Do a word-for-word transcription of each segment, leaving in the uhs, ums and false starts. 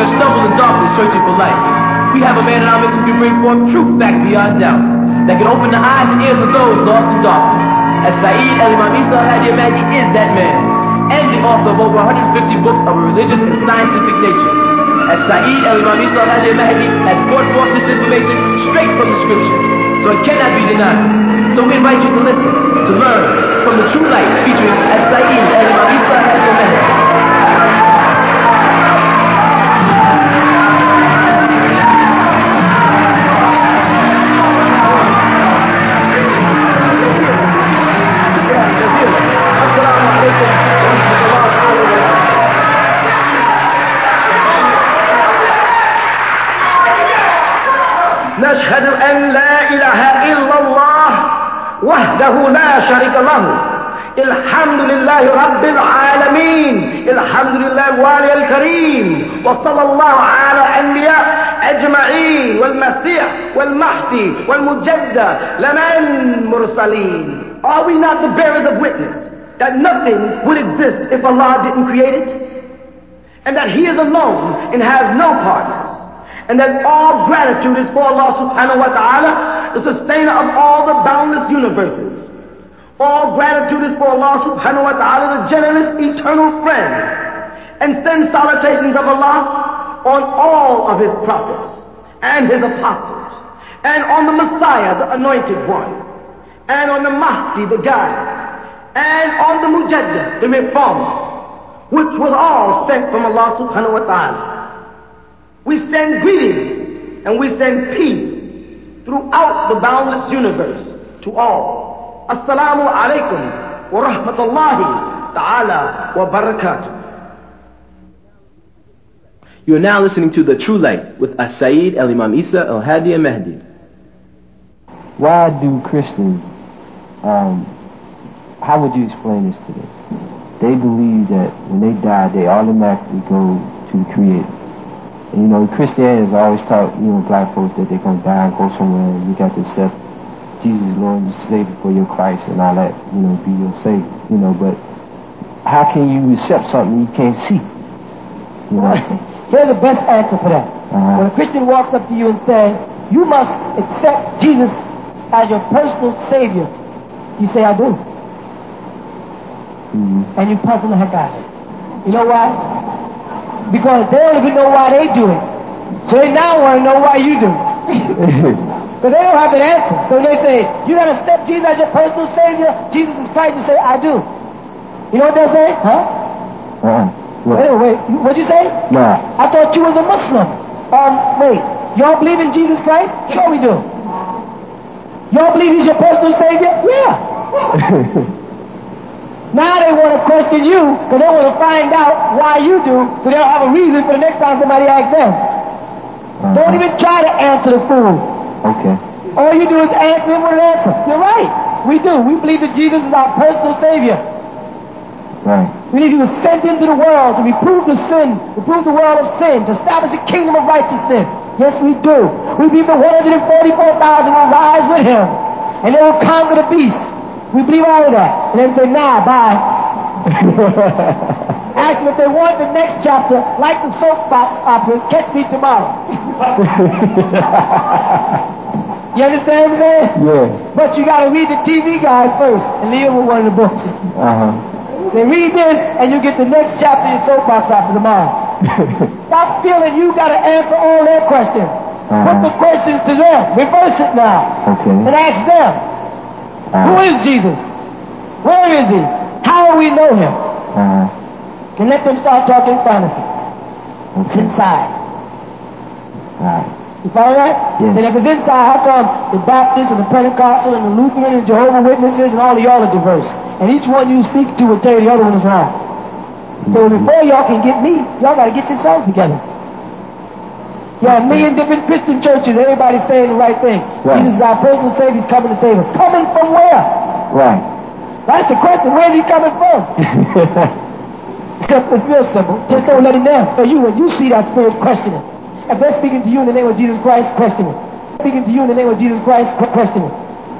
have stumbled in darkness searching for light. We have a man in our midst who can bring forth truth back beyond doubt, that can open the eyes and ears of those lost in darkness. As Saeed El-Imam Isa Al-Hadi Al-Mahdi is that man, and the author of over one hundred fifty books of a religious and scientific nature. As Saeed El-Imam Isa Al-Hadi Al-Mahdi has brought forth this information straight from the scriptures, so it cannot be denied. So we invite you to listen, to learn from the true light featuring as Saeed El-Imam Isa Al-Hadi Al-Mahdi. نشهد أن لا إله إلا الله وحده لا شريك له الحمد لله رب العالمين الحمد لله الوالي الكريم وصلى الله على أنبياء أجمعين والمسيح والمهدي والمجدد لمن مرسلين. Are we not the bearers of witness that nothing would exist if Allah didn't create it, and that He is alone and has no partners, and that all gratitude is for Allah subhanahu wa ta'ala, the sustainer of all the boundless universes. All gratitude is for Allah subhanahu wa ta'ala, the generous eternal friend, and send salutations of Allah on all of His prophets and His apostles, and on the Messiah, the anointed one, and on the Mahdi, the guide, and on the Mujaddid, the reformer, which was all sent from Allah subhanahu wa ta'ala. We send greetings and we send peace throughout the boundless universe to all. Assalamu alaikum wa rahmatullahi ta'ala wa barakatuh. You are now listening to The True Light with As-Saeed El-Imam Isa Al-Hadi Al-Mahdi. Why do Christians, um, how would you explain this to them? They believe that when they die, they automatically go to the Creator. And, you know, Christianity has always taught, you know, black folks that they're going to die and go somewhere, and you got to accept Jesus, Lord, and Savior for your Christ and all that, you know, be your Savior, you know, but how can you accept something you can't see? You know? Here's the best answer for that. Uh-huh. When a Christian walks up to you and says, you must accept Jesus as your personal Savior, you say, I do. Mm-hmm. And you puzzle the heck out of it. You know why? Because they don't even know why they do it. So they now want to know why you do it. Because they don't have an answer. So they say, you got to accept Jesus as your personal Savior. Jesus is Christ. You say, I do. You know what they'll say? Huh? Uh-huh. Wait, wait. What'd you say? No. I thought you was a Muslim. Um, wait. Y'all believe in Jesus Christ? Sure we do. Y'all believe He's your personal Savior? Yeah. Now they want to question you because they want to find out why you do, so they'll have a reason for the next time somebody asks them. Uh-huh. Don't even try to answer the fool. Okay. All you do is answer him with an answer. You're right. We do. We believe that Jesus is our personal Savior. Right. We need to ascend into the world to reprove the sin, reprove the world of sin, to establish a kingdom of righteousness. Yes, we do. We believe the one hundred forty-four thousand will rise with Him, and they will conquer the beast. We believe all of that. And then say, nah, bye. Ask them if they want the next chapter, like the soapbox operas, catch me tomorrow. You understand what I'm saying? Yeah. But you gotta read the T V guide first, and leave them with one of the books. Uh-huh. Say, read this, and you get the next chapter of your soapbox opera tomorrow. Stop feeling you gotta answer all their questions. Uh-huh. Put the questions to them. Reverse it now. Okay. And ask them. Uh-huh. Who is Jesus? Where is He? How do we know Him? Uh-huh. And let them start talking fantasy. Okay. It's inside. Right. You follow that? Yes. And if it's inside, how come the Baptists and the Pentecostal and the Lutheran and Jehovah's Witnesses and all of y'all are diverse? And each one you speak to will tell you the other one is wrong. Mm-hmm. So before y'all can get me, y'all got to get yourselves together. You have a million different Christian churches, everybody's saying the right thing. Right. Jesus is our personal Savior, He's coming to save us. Coming from where? Right. That's the question. Where's He coming from? It's real simple. Just don't let it down. So you, when you see that spirit, question it. If they're speaking to you in the name of Jesus Christ, question it. Speaking to you in the name of Jesus Christ, question it.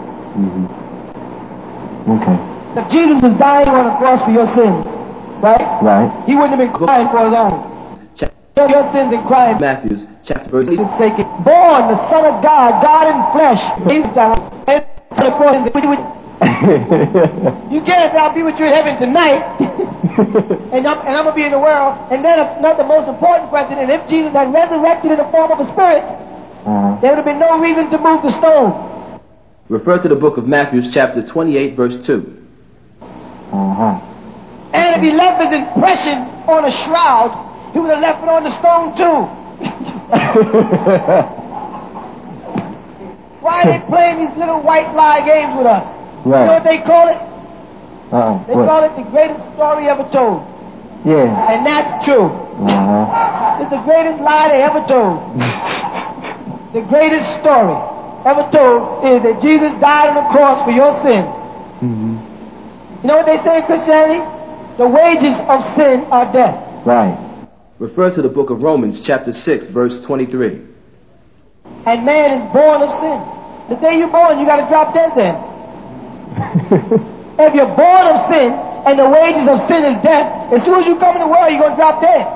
Mm-hmm. Okay. If Jesus was dying on the cross for your sins, right? Right. He wouldn't have been dying for His own. your sins in Christ. Matthew chapter verse eight. Born the Son of God, God in flesh. You can't say I'll be with you in heaven tonight, and I'm, and I'm going to be in the world. And then, not the most important question, and if Jesus had resurrected in the form of a spirit, uh-huh. there would have been no reason to move the stone. Refer to the book of Matthew chapter twenty-eight, verse two. Uh-huh. And if he left his impression on a shroud, he would have left it on the stone too. Why are they playing these little white lie games with us? Right. You know what they call it? Uh-uh. They what? call it the greatest story ever told. Yeah. And that's true. Uh-huh. It's the greatest lie they ever told. The greatest story ever told is that Jesus died on the cross for your sins. Mm-hmm. You know what they say in Christianity? The wages of sin are death. Right. Refer to the book of Romans chapter six, verse twenty-three. And man is born of sin. The day you're born, you got to drop dead then. If you're born of sin and the wages of sin is death, as soon as you come in the world, you're going to drop dead.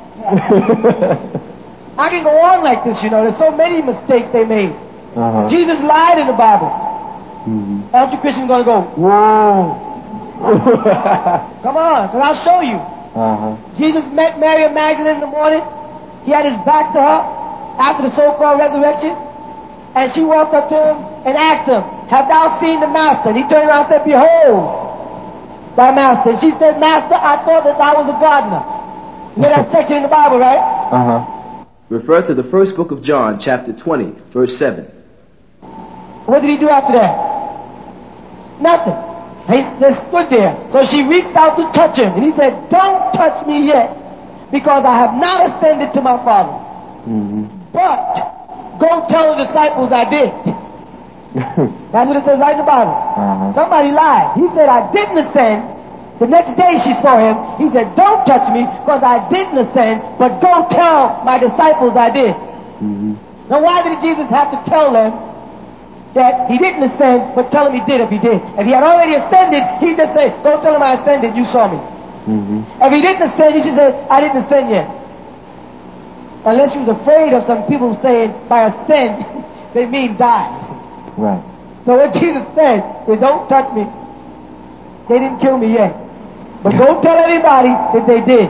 I can go on like this, you know. There's so many mistakes they made. Uh-huh. Jesus lied in the Bible. Mm-hmm. Aren't you Christians going to go, whoa? Come on, because I'll show you. Uh-huh. Jesus met Mary of Magdalene in the morning. He had his back to her after the so-called resurrection. And she walked up to him and asked him, have thou seen the Master? And he turned around and said, behold, thy Master. And she said, Master, I thought that thou was a gardener. You know that section in the Bible, right? Uh-huh. Refer to the first book of John, chapter twenty, verse seven. What did he do after that? Nothing. He just stood there. So she reached out to touch him. And he said, don't touch me yet, because I have not ascended to my Father. Mm-hmm. But go tell the disciples I did. That's what it says right in the Bible. Uh-huh. Somebody lied. He said, I didn't ascend. The next day she saw him. He said, don't touch me because I didn't ascend, but go tell my disciples I did. Mm-hmm. Now why did Jesus have to tell them that he didn't ascend, but tell him he did if he did? If he had already ascended, he'd just say, go tell him I ascended, you saw me. Mm-hmm. If he didn't ascend, he should say, I didn't ascend yet. Unless he was afraid of some people saying by ascend, they mean die. Right. So what Jesus said is, don't touch me. They didn't kill me yet. But go tell everybody that they did.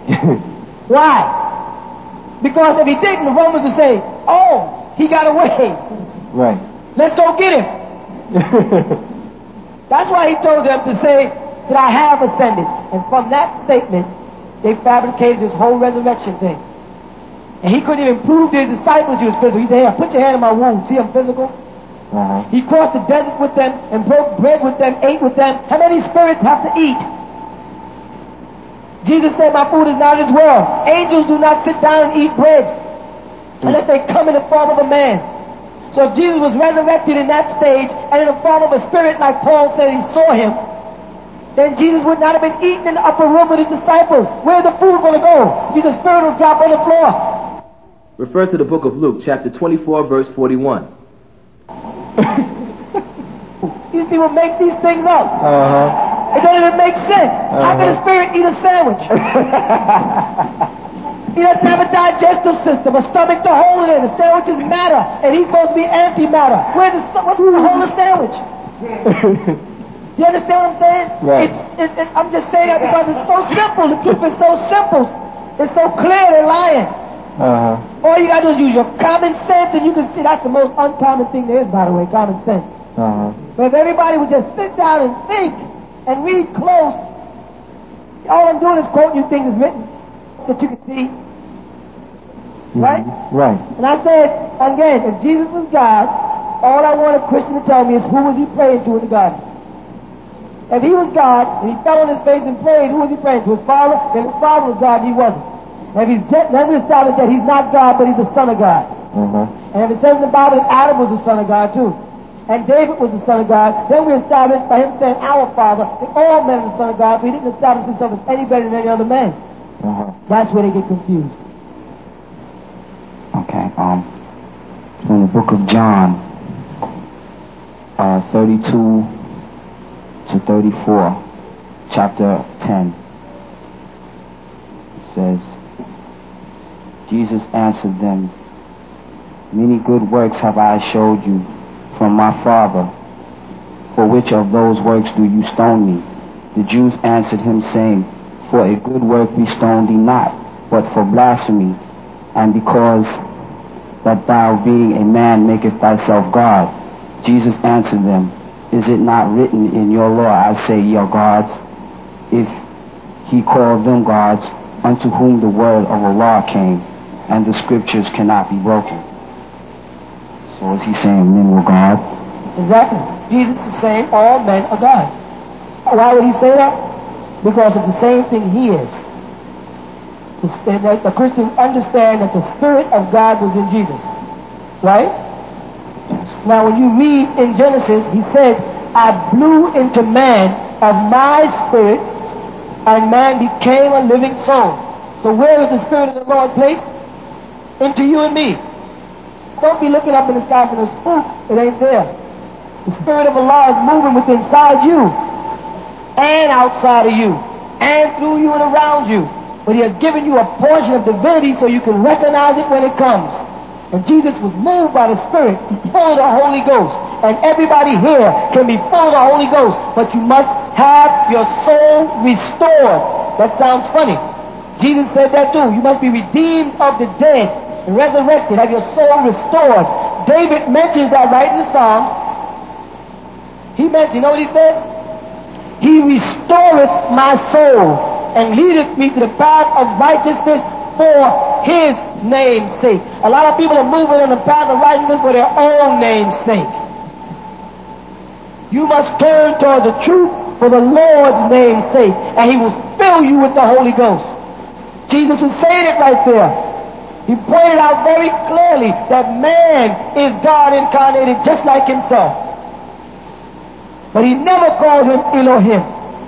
Why? Because if he didn't, the Romans would say, oh, he got away. Right. Let's go get him. That's why he told them to say that I have ascended. And from that statement, they fabricated this whole resurrection thing. And he couldn't even prove to his disciples he was physical. He said, hey, put your hand in my wound. See, I'm physical. Uh-huh. He crossed the desert with them and broke bread with them, ate with them. How many spirits have to eat? Jesus said, my food is not of this world. Angels do not sit down and eat bread unless they come in the form of a man. So if Jesus was resurrected in that stage and in the form of a spirit, like Paul said he saw him, then Jesus would not have been eaten in the upper room with his disciples. Where's the food going to go? Because the spirit will drop on the floor. Refer to the book of Luke, chapter twenty-four, verse forty-one. These people make these things up. Uh-huh. It doesn't even make sense. Uh-huh. How can a spirit eat a sandwich? He doesn't have a digestive system, a stomach to hold it in. The sandwich is matter, and he's supposed to be antimatter. Where's the, what's the whole sandwich? Do you understand what I'm saying? Right. It's, it, it, I'm just saying that because it's so simple. The truth is so simple. It's so clear they're lying. Uh-huh. All you gotta do is use your common sense, and you can see that's the most uncommon thing there is, by the way, common sense. Uh-huh. But if everybody would just sit down and think and read close, all I'm doing is quoting you things that's written that you can see. Mm-hmm. Right? Right. And I said, again, if Jesus was God, all I want a Christian to tell me is who was he praying to in the garden? If he was God, and he fell on his face and prayed, who was he praying to? His Father? Then his Father was God, he wasn't. And if he's just, then we established that he's not God, but he's the Son of God. Uh-huh. And if it says in the Bible that Adam was the Son of God too, and David was the Son of God, then we established by him saying, our Father, that all men are the Son of God, so he didn't establish himself as any better than any other man. Uh-huh. That's where they get confused. Okay, um, from the book of John, uh, thirty-two to thirty-four, chapter ten, it says, Jesus answered them, Many good works have I showed you from my Father. For which of those works do you stone me? The Jews answered him, saying, For a good work we stone thee not, but for blasphemy, and because that thou being a man makest thyself God. Jesus answered them, Is it not written in your law, I say ye are gods? If he called them gods, unto whom the word of Allah came, and the scriptures cannot be broken. So is he saying men were God? Exactly. Jesus is saying all men are God. Why would he say that? Because of the same thing he is. The, the Christians understand that the Spirit of God was in Jesus. Right? Now when you read in Genesis, he said, I blew into man of my spirit, and man became a living soul. So where is the Spirit of the Lord placed? Into you and me. Don't be looking up in the sky for the spook. It ain't there. The Spirit of Allah is moving within inside you, and outside of you, and through you and around you. But he has given you a portion of divinity so you can recognize it when it comes. And Jesus was moved by the Spirit, full of the Holy Ghost. And everybody here can be full of the Holy Ghost, but you must have your soul restored. That sounds funny. Jesus said that too. You must be redeemed of the dead and resurrected, have your soul restored. David mentions that right in the Psalms. He mentioned, you know what he said? He restoreth my soul and leadeth me to the path of righteousness for his name's sake. A lot of people are moving on the path of righteousness for their own name's sake. You must turn toward the truth for the Lord's name's sake, and he will fill you with the Holy Ghost. Jesus was saying it right there. He pointed out very clearly that man is God incarnated just like himself. But he never called him Elohim.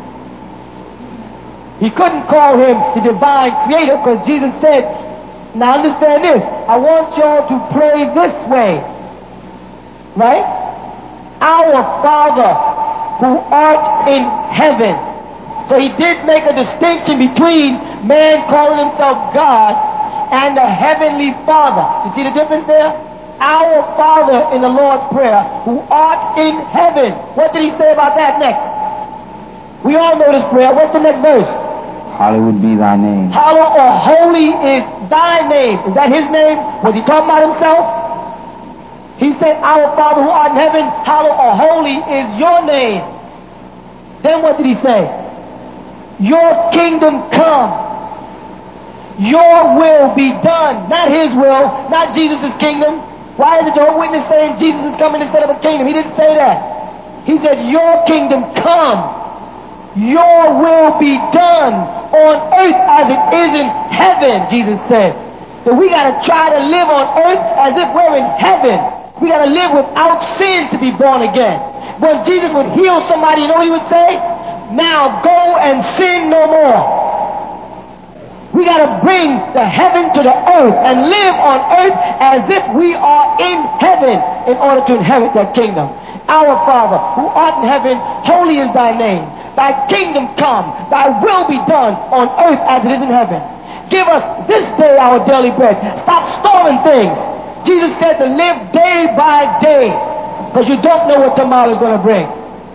He couldn't call him the divine creator because Jesus said, now understand this, I want y'all to pray this way. Right? Our Father who art in heaven. So he did make a distinction between man calling himself God and the heavenly Father. You see the difference there? Our Father in the Lord's Prayer who art in heaven. What did he say about that next? We all know this prayer. What's the next verse? Hallowed be thy name. Hallowed or holy is thy name. Is that his name? Was he talking about himself? He said, Our Father who art in heaven, hallowed or holy is your name. Then what did he say? Your kingdom come. Your will be done. Not his will, not Jesus' kingdom. Why is the Jehovah's Witness saying Jesus is coming to set up a kingdom? He didn't say that. He said, your kingdom come. Your will be done on earth as it is in heaven, Jesus said. So we got to try to live on earth as if we're in heaven. We got to live without sin to be born again. When Jesus would heal somebody, you know what he would say? Now go and sin no more. We got to bring the heaven to the earth and live on earth as if we are in heaven in order to inherit that kingdom. Our Father, who art in heaven, holy is thy name. Thy kingdom come, thy will be done on earth as it is in heaven. Give us this day our daily bread. Stop storing things. Jesus said to live day by day, because you don't know what tomorrow is going to bring.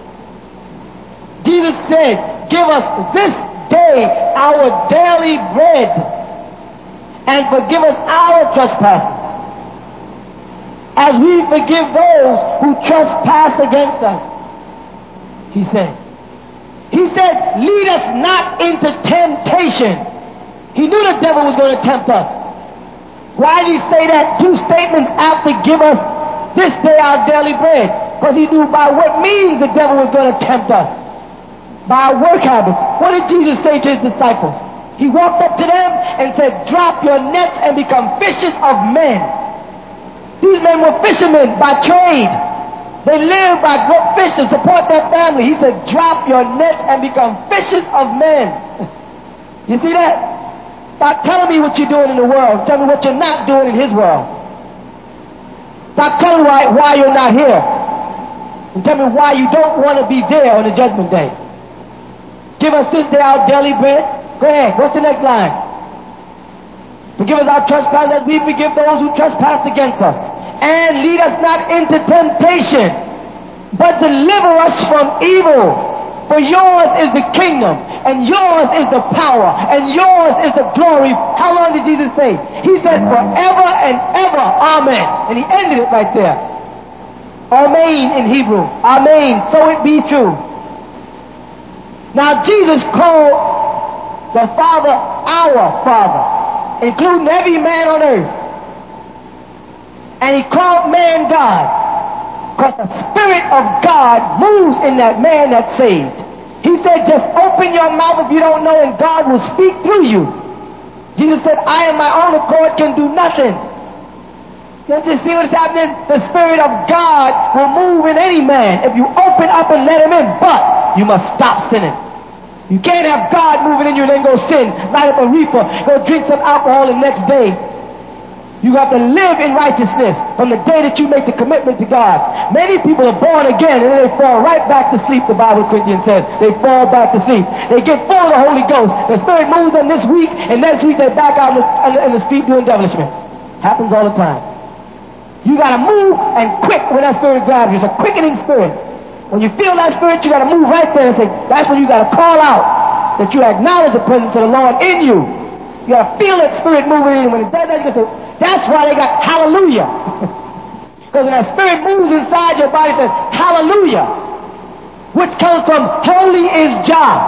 Jesus said, give us this day our daily bread, and forgive us our trespasses, as we forgive those who trespass against us. He said. He said, lead us not into temptation. He knew the devil was going to tempt us. Why did he say that two statements after give us this day our daily bread? Because he knew by what means the devil was going to tempt us. By our work habits. What did Jesus say to his disciples? He walked up to them and said, drop your nets and become fishers of men. These men were fishermen by trade. They live by fishing, support their family. He said, drop your nets and become fishers of men. You see that? Stop telling me what you're doing in the world. Tell me what you're not doing in his world. Stop telling me why, why you're not here. And tell me why you don't want to be there on the judgment day. Give us this day our daily bread. Go ahead. What's the next line? Forgive us our trespasses as we forgive those who trespass against us. And lead us not into temptation, but deliver us from evil. For yours is the kingdom, and yours is the power, and yours is the glory. How long did Jesus say? He said forever and ever. Amen. And he ended it right there. Amen in Hebrew. Amen. So it be true. Now Jesus called the Father our Father, including every man on earth. And he called man God. Because the Spirit of God moves in that man that's saved. He said, just open your mouth if you don't know, and God will speak through you. Jesus said, I in my own accord can do nothing. Don't you see what's happening? The Spirit of God will move in any man if you open up and let him in. But you must stop sinning. You can't have God moving in you and then go sin, light up a reefer, go drink some alcohol the next day. You have to live in righteousness from the day that you make the commitment to God. Many people are born again and then they fall right back to sleep, the Bible Corinthians says. They fall back to sleep. They get full of the Holy Ghost. The Spirit moves them this week, and next week they're back out in the, in the street doing devilishment. Happens all the time. You gotta move and quick when that Spirit grabs you. It's a quickening Spirit. When you feel that Spirit, you gotta move right there and say, that's when you gotta call out that you acknowledge the presence of the Lord in you. You gotta feel that Spirit moving in you. When it does that, you gotta say, that's why they got hallelujah. Because when that Spirit moves inside your body, it says hallelujah, which comes from holy is Jah.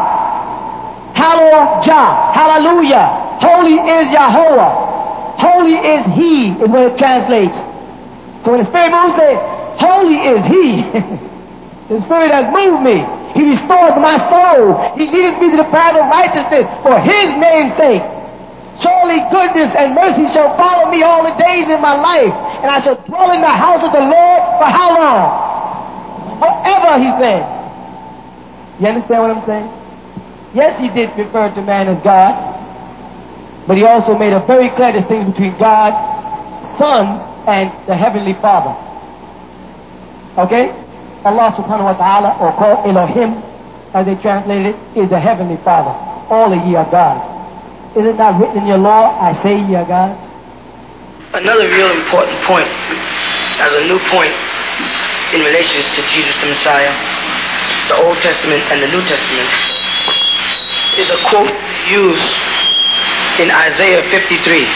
Hallow Jah. Hallelujah. Holy is Yahweh. Holy is He is what it translates. So when the Spirit moves, say, holy is He. The Spirit has moved me. He restores my soul. He leadeth me to the path of righteousness for His name's sake. Surely goodness and mercy shall follow me all the days in my life, and I shall dwell in the house of the Lord for how long? Forever, he said. You understand what I'm saying? Yes, he did refer to man as God, but he also made a very clear distinction between God, sons, and the Heavenly Father. Okay? Allah subhanahu wa ta'ala, or called Elohim, as they translated it, is the Heavenly Father. All of ye are gods. Is it not written in your law, I say ye are gods? Another real important point, as a new point in relation to Jesus the Messiah, the Old Testament and the New Testament, is a quote used in Isaiah fifty-three.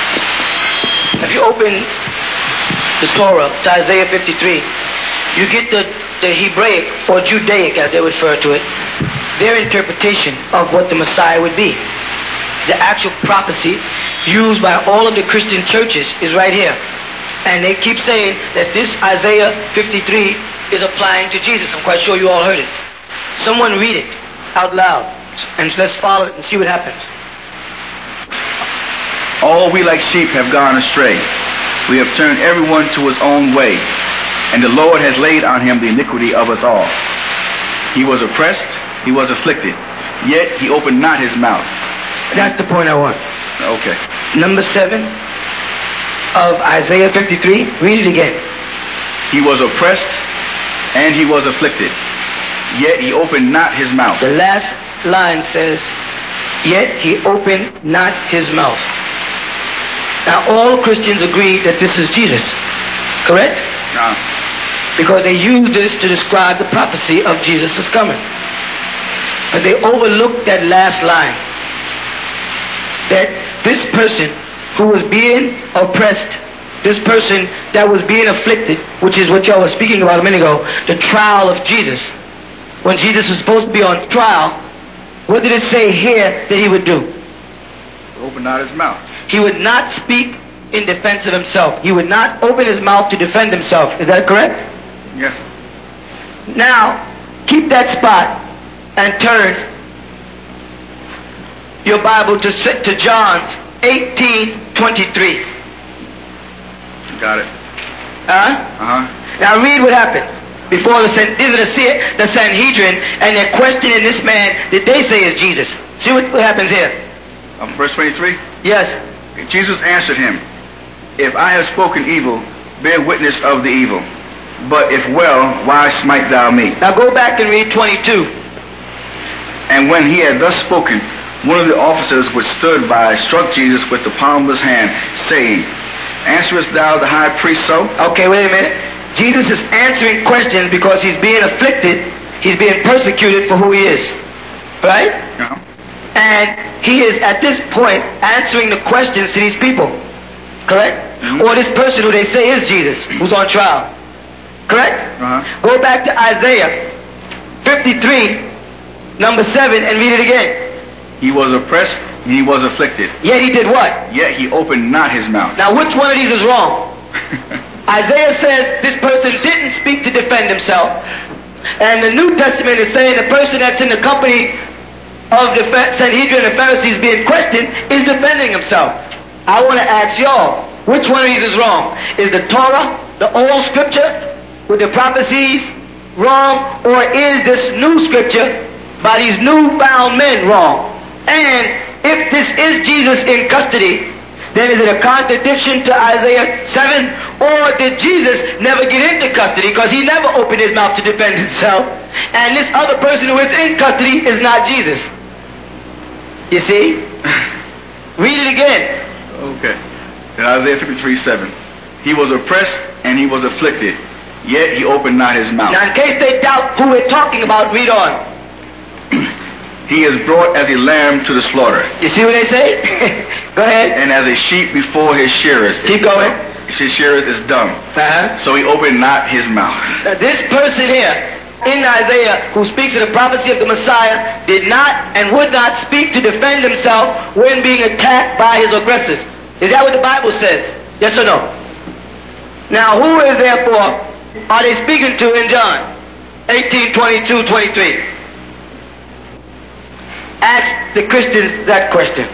If you open the Torah to Isaiah fifty-three, you get the, the Hebraic, or Judaic as they refer to it, their interpretation of what the Messiah would be. The actual prophecy used by all of the Christian churches is right here. And they keep saying that this Isaiah fifty-three is applying to Jesus. I'm quite sure you all heard it. Someone read it out loud, and let's follow it and see what happens. All we like sheep have gone astray. We have turned everyone to his own way, and the Lord has laid on him the iniquity of us all. He was oppressed, he was afflicted, yet he opened not his mouth. That's the point I want. Okay. Number seven of Isaiah fifty-three. Read it again. He was oppressed and he was afflicted, yet he opened not his mouth. The last line says, yet he opened not his mouth. Now all Christians agree that this is Jesus. Correct? No. Because they use this to describe the prophecy of Jesus' coming. But they overlooked that last line. That this person who was being oppressed, this person that was being afflicted, which is what y'all were speaking about a minute ago, the trial of Jesus. When Jesus was supposed to be on trial, what did it say here that he would do? Open not his mouth. He would not speak in defense of himself. He would not open his mouth to defend himself. Is that correct? Yes. Now, keep that spot and turn your Bible to to John's eighteen twenty-three. Got it. Huh? Uh-huh. Now read what happened. Before the these are the, the Sanhedrin, and they're questioning this man that they say is Jesus. See what, what happens here. Um, verse twenty-three? Yes. Jesus answered him, if I have spoken evil, bear witness of the evil. But if well, why smite thou me? Now go back and read twenty-two. And when he had thus spoken, one of the officers which stood by struck Jesus with the palm of his hand, saying, Answerest thou the high priest so? Okay, wait a minute. Jesus is answering questions because he's being afflicted. He's being persecuted for who he is. Right? Yeah. And he is at this point answering the questions to these people. Correct? Mm-hmm. Or this person who they say is Jesus, who's on trial. Correct? Uh-huh. Go back to Isaiah fifty-three, number seven, and read it again. He was oppressed, he was afflicted. Yet he did what? Yet he opened not his mouth. Now which one of these is wrong? Isaiah says this person didn't speak to defend himself. And the New Testament is saying the person that's in the company of the Sanhedrin and Pharisees being questioned is defending himself. I want to ask y'all, which one of these is wrong? Is the Torah, the old scripture with the prophecies, wrong? Or is this new scripture by these newfound men wrong? And if this is Jesus in custody, then is it a contradiction to Isaiah seven? Or did Jesus never get into custody because he never opened his mouth to defend himself? And this other person who is in custody is not Jesus. You see? Read it again. Okay. In Isaiah fifty-three seven. He was oppressed and he was afflicted, yet he opened not his mouth. Now in case they doubt who we're talking about, read on. He is brought as a lamb to the slaughter. You see what they say? Go ahead. And as a sheep before his shearers. Keep going. His shearers is dumb. Uh-huh. So he opened not his mouth. Now, this person here in Isaiah who speaks of the prophecy of the Messiah did not and would not speak to defend himself when being attacked by his aggressors. Is that what the Bible says? Yes or no? Now who is therefore are they speaking to in John eighteen, twenty-two, twenty-three? Ask the Christians that question.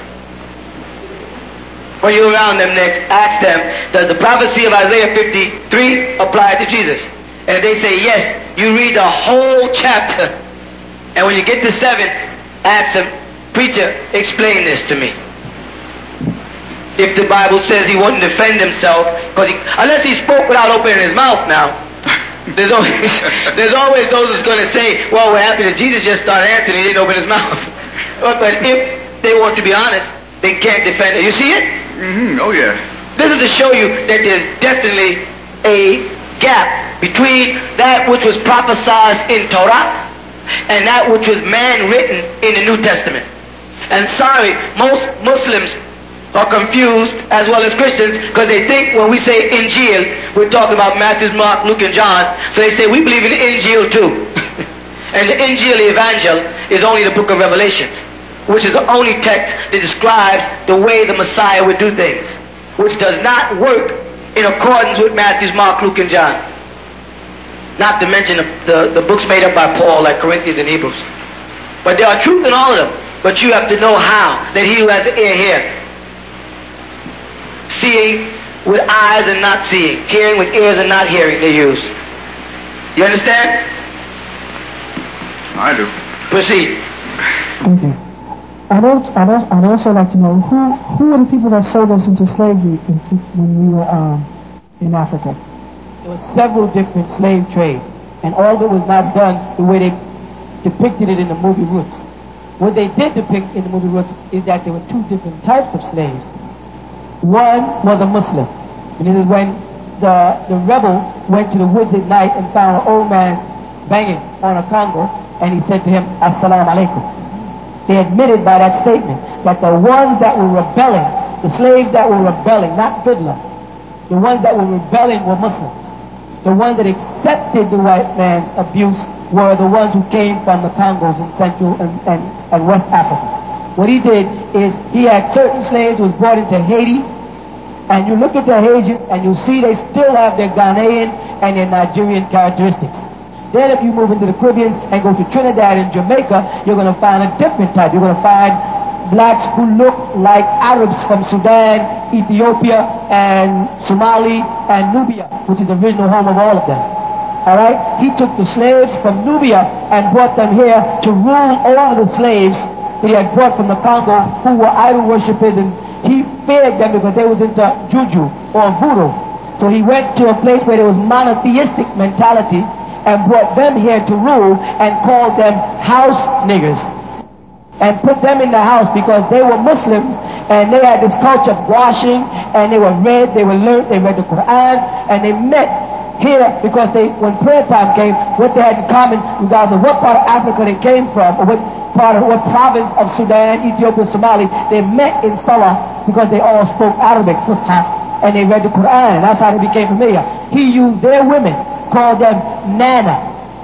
When you're around them next, ask them, does the prophecy of Isaiah fifty-three apply to Jesus? And if they say yes, you read the whole chapter. And when you get to seven, ask them, preacher, explain this to me. If the Bible says he wouldn't defend himself, because unless he spoke without opening his mouth now, there's always, there's always those that's going to say, well, what happened is Jesus just started answering, he didn't open his mouth. But if they want to be honest, they can't defend it. You see it? Mm-hmm. Oh, yeah. This is to show you that there's definitely a gap between that which was prophesied in Torah and that which was man-written in the New Testament. And sorry, most Muslims are confused, as well as Christians, because they think when we say Injil, we're talking about Matthew, Mark, Luke, and John. So they say we believe in the Injil too. And the Injil, the Evangel, is only the book of Revelations, which is the only text that describes the way the Messiah would do things, which does not work in accordance with Matthew, Mark, Luke, and John. Not to mention the, the, the books made up by Paul, like Corinthians and Hebrews. But there are truth in all of them. But you have to know how, that he who has an ear hear. Seeing with eyes and not seeing. Hearing with ears and not hearing, they use. You understand? I do. Proceed. Okay. I'd also, I'd, also, I'd also like to know who who were the people that sold us into slavery in, when we were um, in Africa. There were several different slave trades, and all of it was not done the way they depicted it in the movie Roots. What they did depict in the movie Roots is that there were two different types of slaves. One was a Muslim, and this is when the the rebel went to the woods at night and found an old man banging on a Congo, and he said to him, Assalamu alaikum. They admitted by that statement that the ones that were rebelling, the slaves that were rebelling, not Fiddler, the ones that were rebelling were Muslims. The ones that accepted the white man's abuse were the ones who came from the Congos in Central and, and, and West Africa. What he did is he had certain slaves who was brought into Haiti, and you look at the Haitians and you see they still have their Ghanaian and their Nigerian characteristics. Then if you move into the Caribbean and go to Trinidad and Jamaica, you're going to find a different type. You're going to find blacks who look like Arabs from Sudan, Ethiopia, and Somali, and Nubia, which is the original home of all of them. Alright? He took the slaves from Nubia and brought them here to rule over the slaves that he had brought from the Congo, who were idol worshippers, and he feared them because they was into juju or voodoo. So he went to a place where there was monotheistic mentality and brought them here to rule and called them house niggers. and put them in the house because they were Muslims and they had this culture of washing, and they were read, they were learned, they read the Quran, and they met here because they, when prayer time came, what they had in common, regardless of what part of Africa they came from, or what part of what province of Sudan, Ethiopia, Somalia, they met in Salah because they all spoke Arabic, Fusha, and they read the Quran. That's how they became familiar. He used their women, called them Nana,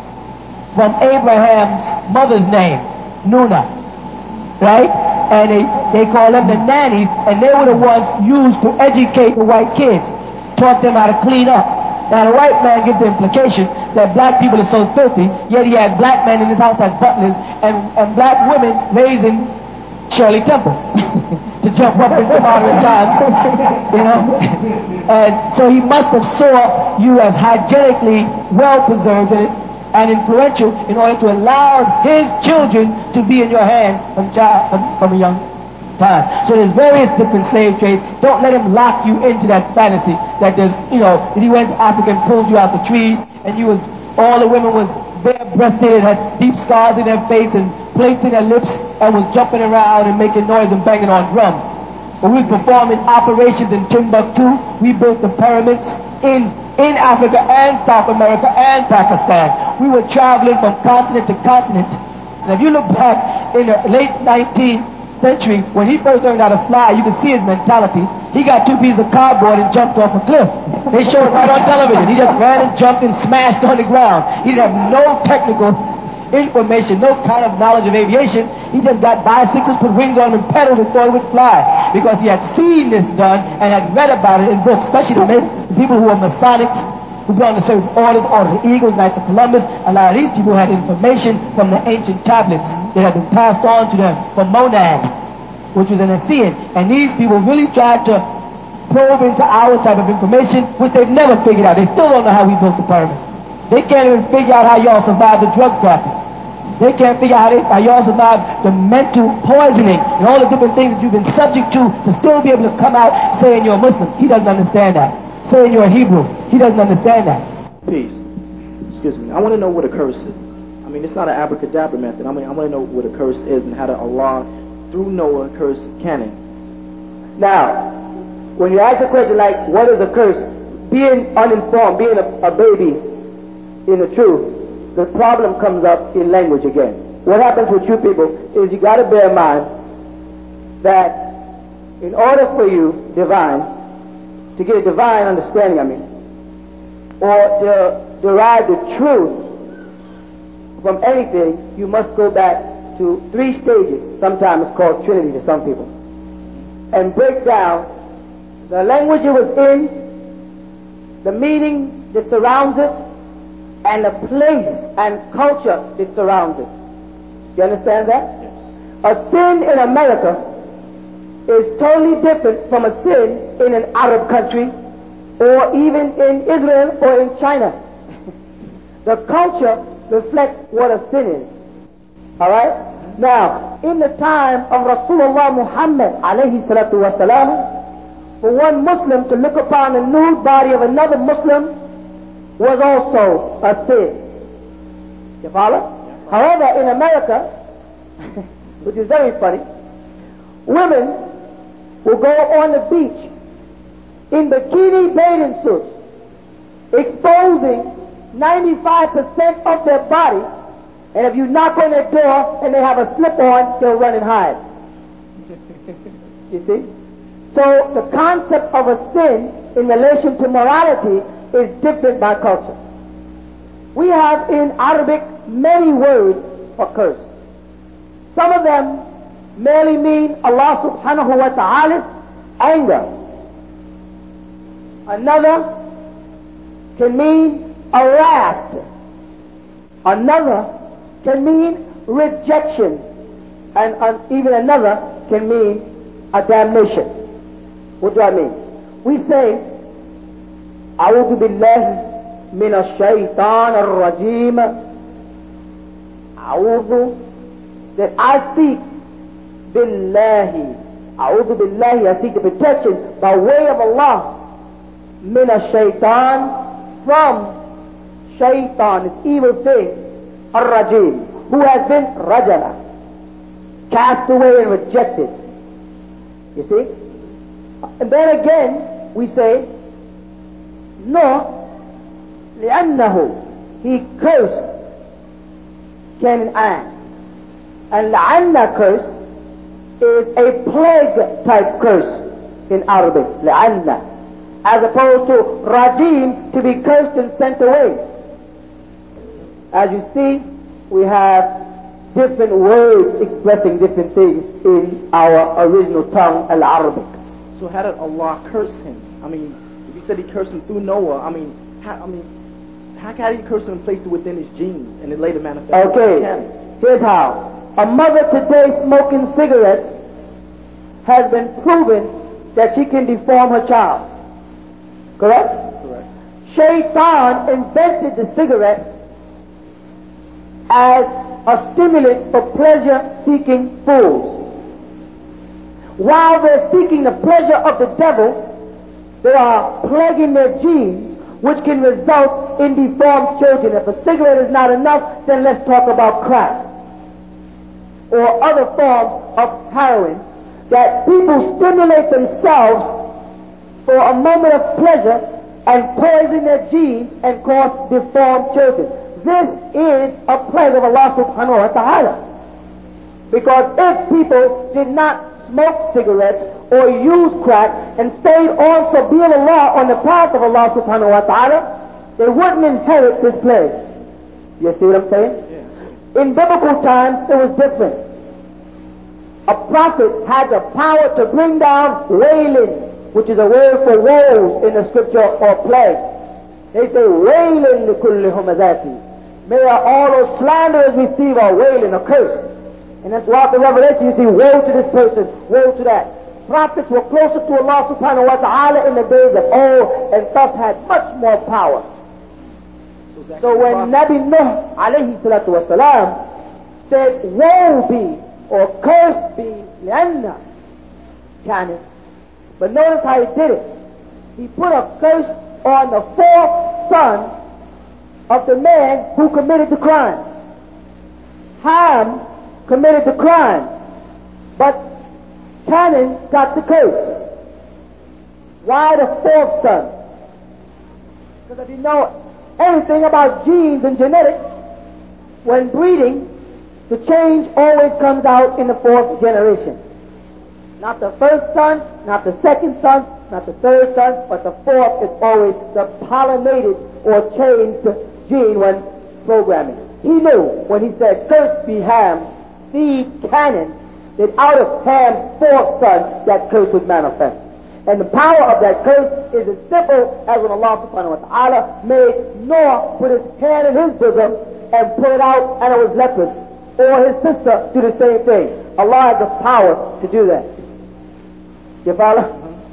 from Abraham's mother's name, Nuna, right? And they, they call them the nannies, and they were the ones used to educate the white kids, taught them how to clean up. Now the white man gives the implication that black people are so filthy, yet he had black men in his house as butlers, and, and black women raising Shirley Temple to jump up into modern times, you know. And so he must have saw you as hygienically well preserved and, and influential in order to allow his children to be in your hand from, child, from, from a young time. So there's various different slave trades. Don't let him lock you into that fantasy that there's, you know, that he went to Africa and pulled you out the trees and you was, all the women was bare-breasted, had deep scars in their face and plates in their lips and was jumping around and making noise and banging on drums. When we was performing operations in Timbuktu, we built the pyramids in in Africa and South America and Pakistan. We were traveling from continent to continent. And if you look back in the late nineteenth century, when he first learned how to fly, you can see his mentality. He got two pieces of cardboard and jumped off a cliff. They showed it right on television. He just ran and jumped and smashed on the ground. He didn't have no technical information, no kind of knowledge of aviation. He just got bicycles, put wings on them, and pedaled and thought it would fly. Because he had seen this done and had read about it in books, especially the, the people who were Masonics, who belonged to certain orders, Order of the Eagles, Knights of Columbus. A lot of these people had information from the ancient tablets that had been passed on to them from Monad, which was an Assyrian. And these people really tried to probe into our type of information, which they've never figured out. They still don't know how we built the pyramids. They can't even figure out how y'all survived the drug trafficking. They can't figure out how, they, how y'all survived the mental poisoning and all the different things that you've been subject to to still be able to come out saying you're a Muslim. He doesn't understand that. Saying you're a Hebrew. He doesn't understand that. Peace. Excuse me. I want to know what a curse is. I mean, it's not an abracadabra method. I mean, I want to know what a curse is and how to Allah, through Noah, curse Canaan. Now, when you ask a question like, what is a curse? Being uninformed, being a, a baby in the truth, the problem comes up in language again. What happens with you people is you got to bear in mind that in order for you, divine, to get a divine understanding, I mean, or to derive the truth from anything, you must go back to three stages. Sometimes it's called Trinity to some people. And break down the language it was in, the meaning that surrounds it, and the place and culture that surrounds it. You understand that? Yes. A sin in America is totally different from a sin in an Arab country or even in Israel or in China. The culture reflects what a sin is. Alright? Now, in the time of Rasulullah Muhammad alayhi salatu wasalam, for one Muslim to look upon the nude body of another Muslim was also a sin. You follow? Yeah. However, in America, which is very funny, women will go on the beach in bikini bathing suits, exposing ninety-five percent of their body, and if you knock on their door and they have a slip on, they'll run and hide. You see? So the concept of a sin in relation to morality is different by culture. We have in Arabic many words for curse. Some of them merely mean Allah subhanahu wa ta'ala's anger. Another can mean a wrath. Another can mean rejection. And uh, even another can mean a damnation. What do I mean? We say, أعوذ بالله من الشيطان الرجيم. أعوذ, that I seek billahi. أعوذ billahi, I seek the protection by way of Allah. من الشيطان, from shaitan, this evil thing, الرجيم, who has been rajala, cast away and rejected. You see? And then again, we say, no, لأنه he cursed Canaan. And لأن curse is a plague type curse in Arabic. لأن. As opposed to rajim, to be cursed and sent away. As you see, we have different words expressing different things in our original tongue, al-Arabic. So how did Allah curse him? I mean, if you said he cursed him through Noah, I mean, how, I mean, how can he curse him and place it within his genes and it later manifested? Okay, here's how. A mother today smoking cigarettes has been proven that she can deform her child. Correct? Correct. Shaitan invented the cigarette as a stimulant for pleasure-seeking fools. While they're seeking the pleasure of the devil, they are plaguing their genes, which can result in deformed children. If a cigarette is not enough, then let's talk about crack or other forms of heroin, that people stimulate themselves for a moment of pleasure and poison their genes and cause deformed children. This is a plague of Allah subhanahu wa ta'ala. Because if people did not smoke cigarettes or use crack and stayed on sabil Allah, on the path of Allah subhanahu wa ta'ala, they wouldn't inherit this plague. You see what I'm saying? Yeah. In biblical times, it was different. A prophet had the power to bring down wailing, which is a word for woes in the scripture, or plague. They say, wailing likulli humazati. May all those slanderers receive a wailing, a curse. And that's why the Revelation you see, woe to this person, woe to that. Prophets were closer to Allah subhanahu wa ta'ala in the days of old, and thus had much more power. So, so when Nabi Nuh alayhi salatu wasalam said, woe be, or curse be, lianna, Canaan. But notice how he did it. He put a curse on the fourth son of the man who committed the crime. Ham committed the crime, but Canaan got the curse. Why the fourth son? Because if you know anything about genes and genetics, when breeding, the change always comes out in the fourth generation. Not the first son, not the second son, not the third son, but the fourth is always the pollinated or changed gene when programming. He knew when he said, "Cursed be Ham, seed Canaan," that out of Ham's fourth son, that curse was manifest. And the power of that curse is as simple as when Allah subhanahu wa ta'ala made Noah put his hand in his bosom and pull it out and it was leprous. Or his sister do the same thing. Allah has the power to do that. You follow?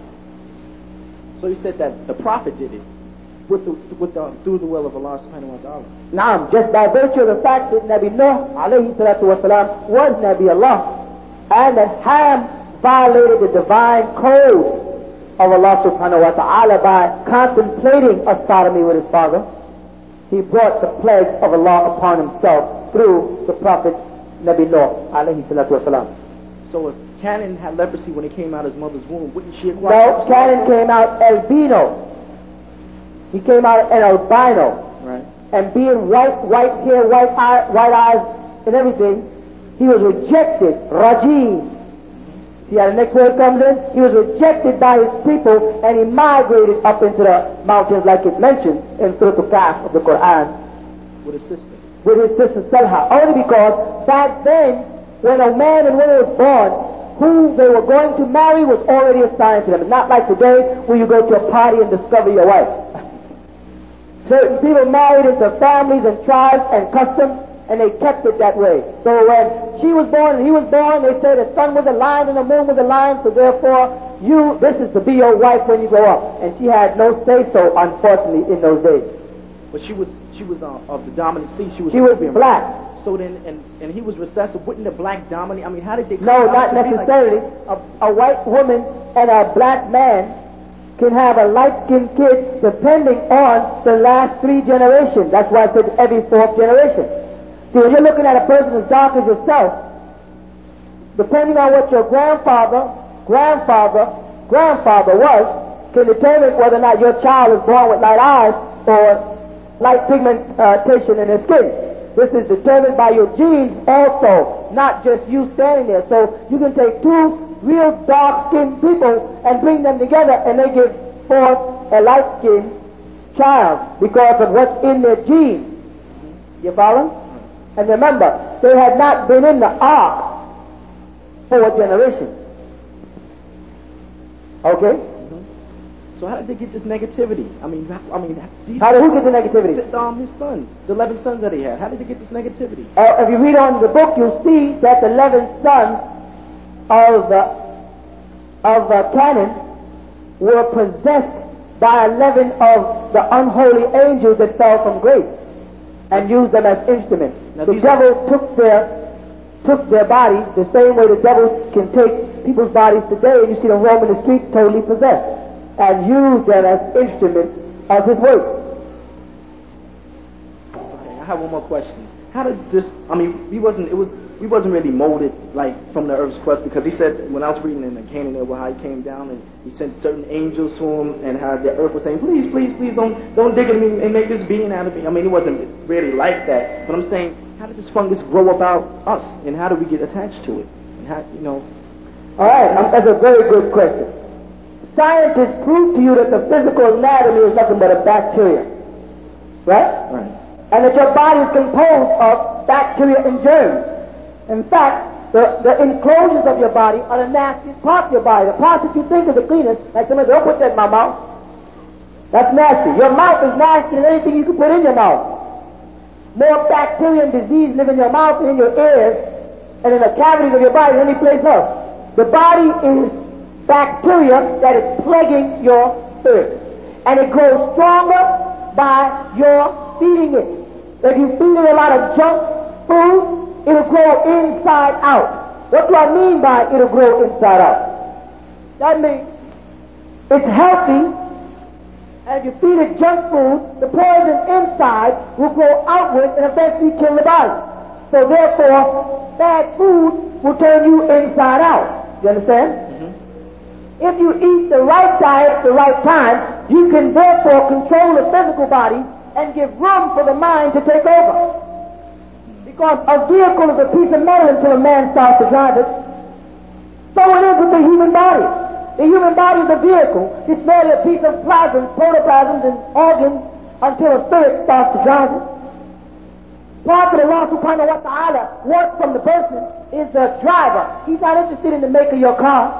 So you said that the prophet did it with the, with the, through the will of Allah subhanahu wa ta'ala. Naam, just by virtue of the fact that Nabi Nuh alayhi salatu wasalam was Nabi Allah, and that Ham violated the divine code of Allah subhanahu wa ta'ala by contemplating a sodomy with his father, he brought the plagues of Allah upon himself through the prophet Nabi Nuh alayhi salatu wasalam. So if Canaan had leprosy when he came out of his mother's womb, wouldn't she acquire? No, Canaan came out albino. He came out an albino. Right. And being white, white hair, white eye, white eyes, and everything, he was rejected. Rajim. See how the next word comes in? He was rejected by his people, and he migrated up into the mountains, like it mentions in Surah Al-Kahf of the Quran. With his sister. With his sister Salha. Only because back then, when a man and woman was born, who they were going to marry was already assigned to them. It's not like today where you go to a party and discover your wife. Certain people married into families and tribes and customs, and they kept it that way. So when she was born and he was born, they said the sun was a lion and the moon was a lion, so therefore you, this is to be your wife when you grow up. And she had no say-so, unfortunately, in those days. But she was she was uh, of the dominant seed. She was she was black. So then, and, and he was recessive. Wouldn't the black dominate? I mean, how did they? No, not necessarily. Like a, a white woman and a black man can have a light-skinned kid depending on the last three generations. That's why I said every fourth generation. See, when you're looking at a person as dark as yourself, depending on what your grandfather, grandfather, grandfather was, can determine whether or not your child is born with light eyes or light pigmentation in their skin. This is determined by your genes also, not just you standing there. So you can take two real dark-skinned people and bring them together and they give forth a light-skinned child because of what's in their genes. You follow? And remember, they had not been in the ark four generations. Okay? Mm-hmm. So how did they get this negativity? I mean, I mean, these how did who get the negativity? The, um, his sons, the eleven sons that he had. How did they get this negativity? Uh, if you read on in the book, you'll see that the eleven sons of the of the Canaan were possessed by eleven of the unholy angels that fell from grace and used them as instruments. Now, the devil are... took their took their bodies the same way the devil can take people's bodies today, and you see them roaming the streets totally possessed, and use them as instruments of his work. Okay, I have one more question. How did this? I mean, we wasn't. It was. We wasn't really molded like from the earth's crust, because he said when I was reading in the Canaan, about how he came down and he sent certain angels to him, and how the earth was saying, please, please, please don't don't dig at me and make this being out of me. I mean, it wasn't really like that. But I'm saying, how did this fungus grow about us, and how do we get attached to it? And how, you know? All right, um, that's a very good question. Scientists prove to you that the physical anatomy is nothing but a bacteria, right? Right. And that your body is composed of bacteria and germs. In fact, the, the enclosures of your body are the nastiest parts of your body. The parts that you think are the cleanest, like somebody, don't put that in my mouth. That's nasty. Your mouth is nastier than anything you can put in your mouth. More bacteria and disease live in your mouth and in your ears and in the cavities of your body than any place else. The body is bacteria that is plaguing your spirit. And it grows stronger by your feeding it. If you feed it a lot of junk food, it'll grow inside out. What do I mean by it'll grow inside out? That means it's healthy, and if you feed it junk food, the poison inside will grow outward and eventually kill the body. So therefore, bad food will turn you inside out. You understand? Mm-hmm. If you eat the right diet at the right time, you can therefore control the physical body and give room for the mind to take over. Because a vehicle is a piece of metal until a man starts to drive it. So it is with the human body. The human body is a vehicle. It's merely a piece of plasm, protoplasms, and organs until a spirit starts to drive it. Part of the Allah subhanahu wa ta'ala wants from the person is the driver. He's not interested in the make of your car.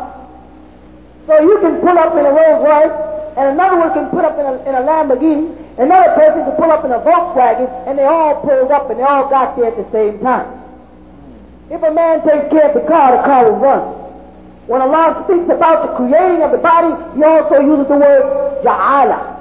So you can pull up in a Rolls Royce, and another one can put up in a, in a Lamborghini. Another person can pull up in a Volkswagen, and they all pulled up and they all got there at the same time. If a man takes care of the car, the car will run. When Allah speaks about the creating of the body, He also uses the word ja'ala.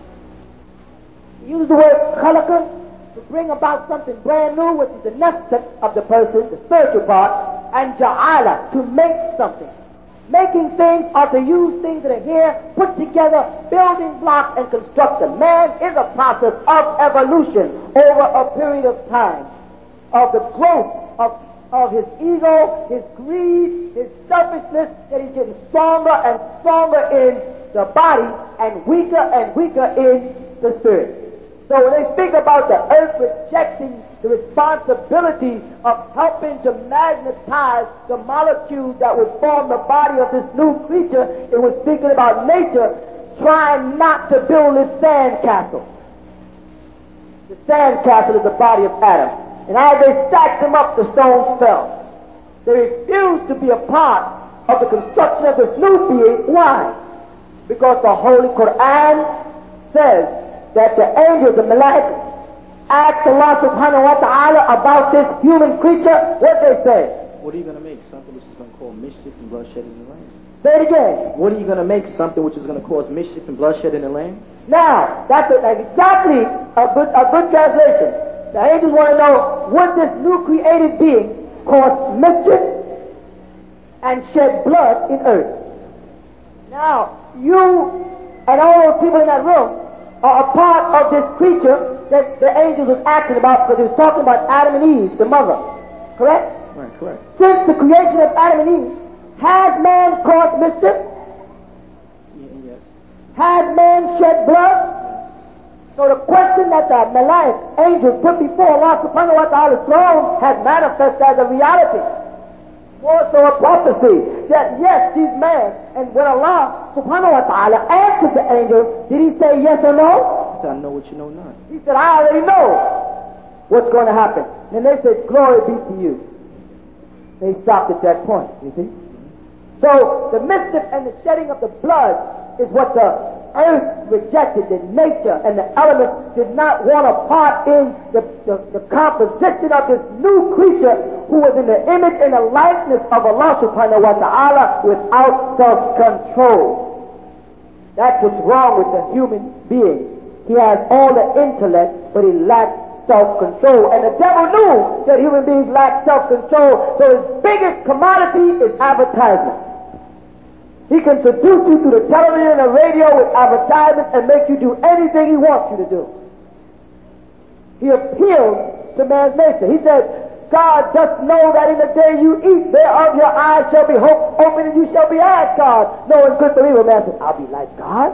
He uses the word khalaqa to bring about something brand new, which is the nafs of the person, the spiritual part, and ja'ala, to make something. Making things or to use things that are here, put together, building blocks and construct them. Man is a process of evolution over a period of time, of the growth of, of his ego, his greed, his selfishness, that he's getting stronger and stronger in the body and weaker and weaker in the spirit. So when they think about the earth rejecting the responsibility of helping to magnetize the molecules that would form the body of this new creature, it was thinking about nature trying not to build this sand castle. The sand castle is the body of Adam. And as they stacked them up, the stones fell. They refused to be a part of the construction of this new being. Why? Because the Holy Quran says that the angels, the malaika, asked Allah subhanahu wa ta'ala about this human creature. What they say? What are you going to make? Something which is going to cause mischief and bloodshed in the land. Say it again. What are you going to make? Something which is going to cause mischief and bloodshed in the land? Now, that's, a, that's exactly a good, a good translation. The angels want to know, would this new created being cause mischief and shed blood in earth? Now, you and all those people in that room are a part of this creature that the angels was asking about, because he was talking about Adam and Eve, the mother. Correct? Right, correct. Since the creation of Adam and Eve, has man caused mischief? Yeah, yes. Has man shed blood? So the question that the Malaik angels put before Allah subhanahu wa ta'ala's throne has manifested as a reality. More so a prophecy that yes, he's man. And when Allah subhanahu wa ta'ala answered the angel, did he say yes or no? He said, I know what you know not. He said, I already know what's going to happen. And they said, glory be to you. They stopped at that point, you see. So the mischief and the shedding of the blood is what the earth rejected. The nature and the elements did not want a part in the, the, the composition of this new creature who was in the image and the likeness of Allah subhanahu wa ta'ala without self-control. That's what's wrong with the human being. He has all the intellect, but he lacks self-control. And the devil knew that human beings lack self-control, so his biggest commodity is advertisement. He can seduce you through the television and the radio with advertisements and make you do anything he wants you to do. He appeals to man's nature. He said, God, just know that in the day you eat thereof your eyes shall be open and you shall be as God, knowing good from evil. Man says, I'll be like God?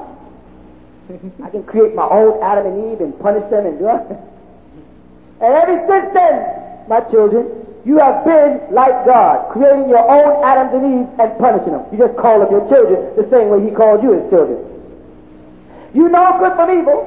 I can create my own Adam and Eve and punish them and do it. And ever since then, my children, you have been like God, creating your own Adams and Eve and punishing them. You just call them your children the same way he called you his children. You know good from evil,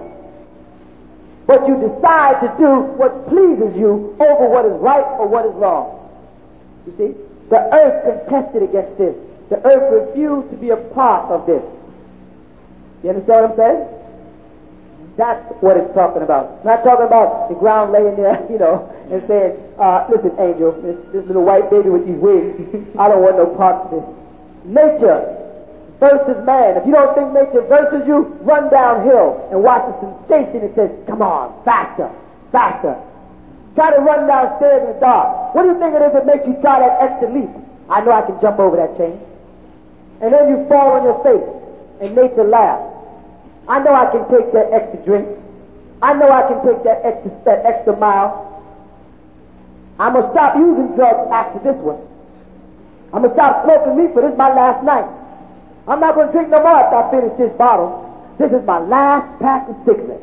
but you decide to do what pleases you over what is right or what is wrong. You see? The earth contested against this. The earth refused to be a part of this. You understand what I'm saying? That's what it's talking about. Not talking about the ground laying there, you know, and saying, uh, listen, angel, this, this little white baby with these wings, I don't want no part of this. Nature versus man. If you don't think nature versus you, run downhill and watch the sensation that says, come on, faster, faster. Try to run downstairs in the dark. What do you think it is that makes you try that extra leap? I know I can jump over that chain. And then you fall on your face, and nature laughs. I know I can take that extra drink. I know I can take that extra that extra mile. I'm going to stop using drugs after this one. I'm going to stop smoking meat, for this is my last night. I'm not going to drink no more after I finish this bottle. This is my last pack of cigarettes.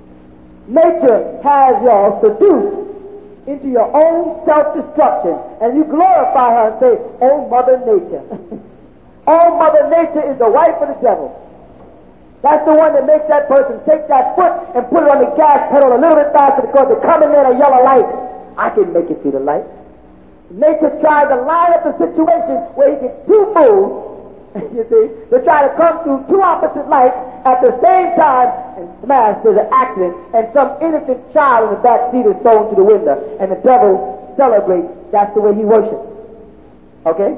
Nature has y'all seduced into your own self-destruction, and you glorify her and say, oh, Mother Nature. Oh, Mother Nature is the wife of the devil. That's the one that makes that person take that foot and put it on the gas pedal a little bit faster because they're coming in a yellow light. I can make it through the light. Nature tried to line up the situation where he gets two fools, you see, to try to come through two opposite lights at the same time and smash. There's an accident and some innocent child in the back seat is thrown through the window and the devil celebrates. That's the way he worships. Okay?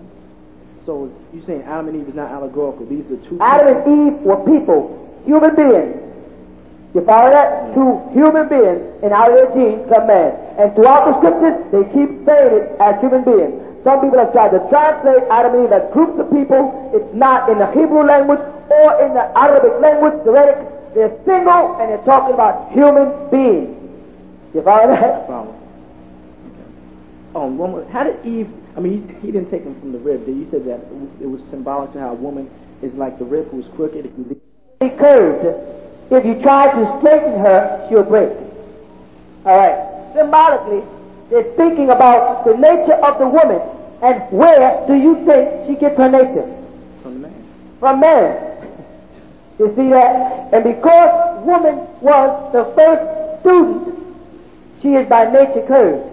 So you're saying Adam and Eve is not allegorical. These are two Adam and Eve were people, human beings. You follow that? Yeah. Two human beings, and out of their genes come man. And throughout the scriptures, they keep saying it as human beings. Some people have tried to translate Adam and Eve as groups of people. It's not in the Hebrew language or in the Arabic language. They're single, and they're talking about human beings. You follow that? I follow. Okay. Oh, one more. How did Eve... I mean, he, he didn't take them from the rib. You said that it was symbolic to how a woman is like the rib who's crooked. It can be curved. If you try to straighten her, she'll break. All right. Symbolically, they're speaking about the nature of the woman. And where do you think she gets her nature? From the man. From man. You see that? And because woman was the first student, she is by nature curved.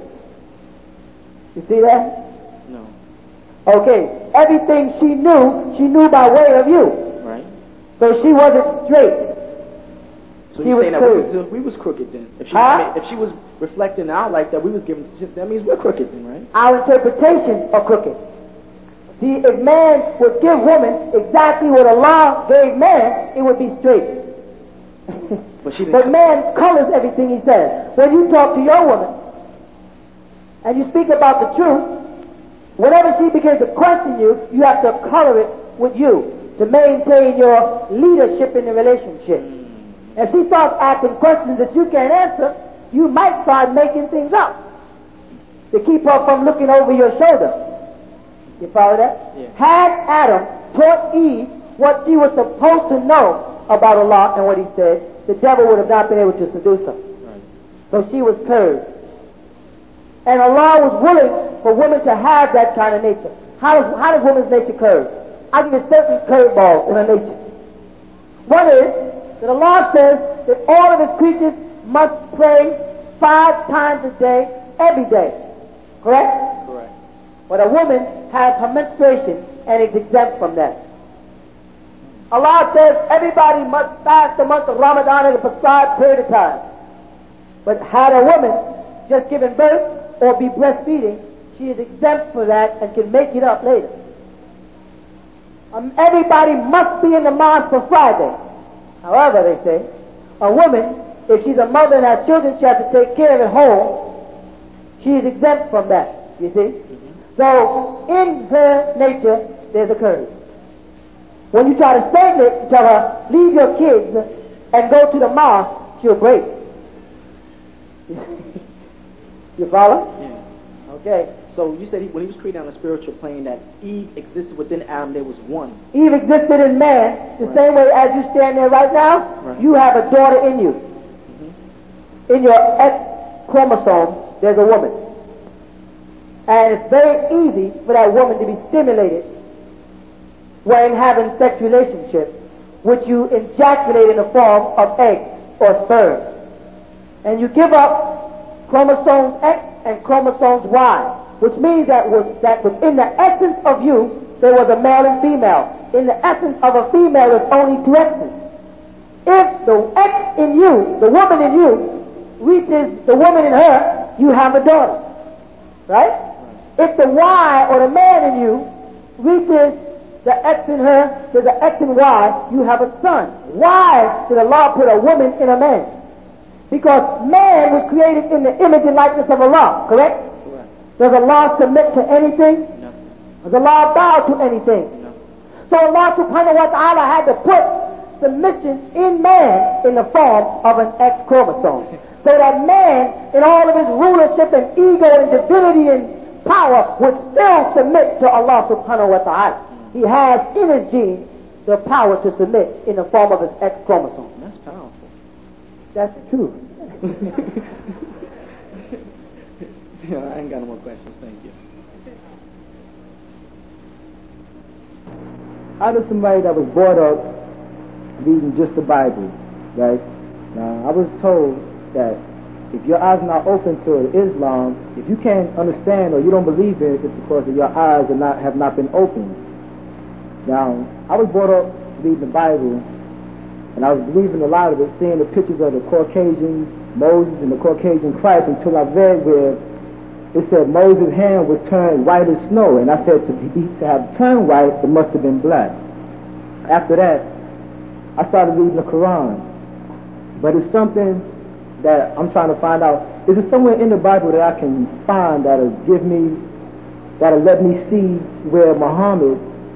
You see that? No. Okay. Everything she knew, she knew by way of you. Right. So she wasn't straight. So she you're was saying that we was, we was crooked then? If she, huh? I mean, if she was reflecting out like that, we was giving, that means we're crooked then, right? Our interpretations are crooked. See, if man would give woman exactly what Allah gave man, it would be straight. But, she didn't but man colors everything he says. When you talk to your woman, and you speak about the truth, whenever she begins to question you, you have to color it with you to maintain your leadership in the relationship. If she starts asking questions that you can't answer, you might start making things up. to keep her from looking over your shoulder. You follow that? Yeah. Had Adam taught Eve what she was supposed to know about Allah and what he said, the devil would have not been able to seduce her. Right. So she was curbed. And Allah was willing for women to have that kind of nature. How does, how does woman's nature curve? I'll give you certain curveballs in her nature. One is that Allah says that all of his creatures must pray five times a day, every day. Correct? Correct. But a woman has her menstruation and is exempt from that. Allah says everybody must fast the month of Ramadan at a prescribed period of time. But had a woman just given birth or be breastfeeding, she is exempt for that and can make it up later. Um, everybody must be in the mosque for Friday. However, they say, a woman, if she's a mother and has children she has to take care of at home, she is exempt from that. You see? Mm-hmm. So, in her nature, there's a curve. When you try to straighten it, you tell her, leave your kids and go to the mosque, she'll break. You follow? Yeah. Okay. So you said he, when he was created on a spiritual plane that Eve existed within Adam, there was one. Eve existed in man the Right. same way as you stand there right now. Right. You have a daughter in you. Mm-hmm. In your X chromosome, there's a woman. And it's very easy for that woman to be stimulated when having sex relationship, which you ejaculate in the form of eggs or sperm. And you give up chromosomes X and chromosomes Y. Which means that, was, that within the essence of you, there was a male and female. In the essence of a female, there's only two X's. If the X in you, the woman in you, reaches the woman in her, you have a daughter. Right? If the Y or the man in you reaches the X in her, there's an X in Y, you have a son. Why did Allah put a woman in a man? Because man was created in the image and likeness of Allah, correct? Does Allah submit to anything? No. Does Allah bow to anything? No. So Allah subhanahu wa ta'ala had to put submission in man in the form of an X chromosome. So that man, in all of his rulership and ego and divinity and power, would still submit to Allah subhanahu wa ta'ala. He has in his genes the power to submit in the form of his X chromosome. That's powerful. That's the truth. Yeah, I ain't got no more questions. Thank you. I was somebody that was brought up reading just the Bible, right? Now, I was told that if your eyes are not open to Islam, if you can't understand or you don't believe in it, it's because of your eyes are not have not been opened. Now, I was brought up reading the Bible, and I was believing a lot of it, seeing the pictures of the Caucasian Moses and the Caucasian Christ, until I read where it said Moses' hand was turned white as snow, and I said to be to have turned white, it must have been black. After that, I started reading the Quran, but it's something that I'm trying to find out. Is it somewhere in the Bible that I can find that'll give me, that'll let me see where Muhammad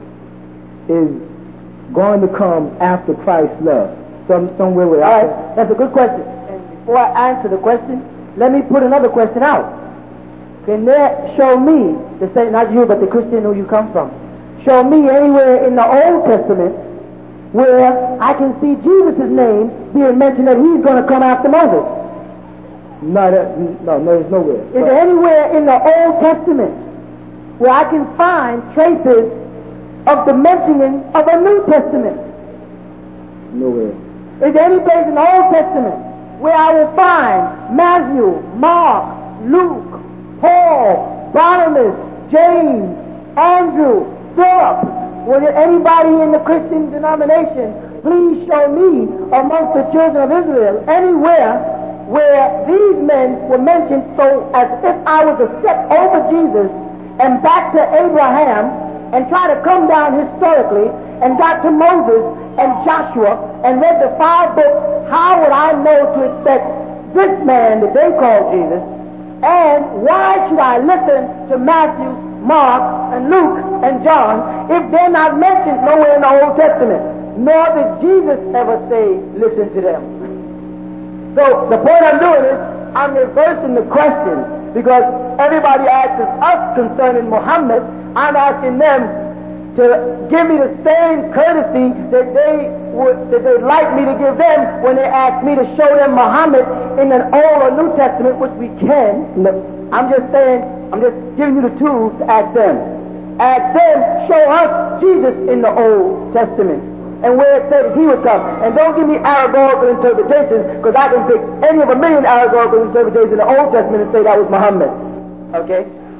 is going to come after Christ's love? Some somewhere where All I right, can. that's a good question. And before I answer the question, let me put another question out. Can there show me, the same, not you, but the Christian who you come from, show me anywhere in the Old Testament where I can see Jesus' name being mentioned that he's going to come after Moses? No, that, no, no, there's nowhere. Is there anywhere in the Old Testament where I can find traces of the mentioning of a New Testament? Nowhere. Is there any place in the Old Testament where I will find Matthew, Mark, Luke, Paul, Barnabas, James, Andrew, Philip? Was there anybody in the Christian denomination? Please show me amongst the children of Israel anywhere where these men were mentioned, so as if I was to step over Jesus and back to Abraham and try to come down historically and got to Moses and Joshua and read the five books. How would I know to expect this man that they call Jesus? And why should I listen to Matthew, Mark, and Luke, and John if they're not mentioned nowhere in the Old Testament? Nor did Jesus ever say, listen to them. So the point I'm doing is, I'm reversing the question Because everybody asks us concerning Muhammad, I'm asking them to give me the same courtesy that they would, that they'd like me to give them when they ask me to show them Muhammad in an Old or New Testament, which we can. Look, I'm just saying, I'm just giving you the tools to ask them. Ask them, show us Jesus in the Old Testament and where it said he would come. And don't give me allegorical interpretations, because I can pick any of a million allegorical interpretations in the Old Testament and say that was Muhammad. Okay?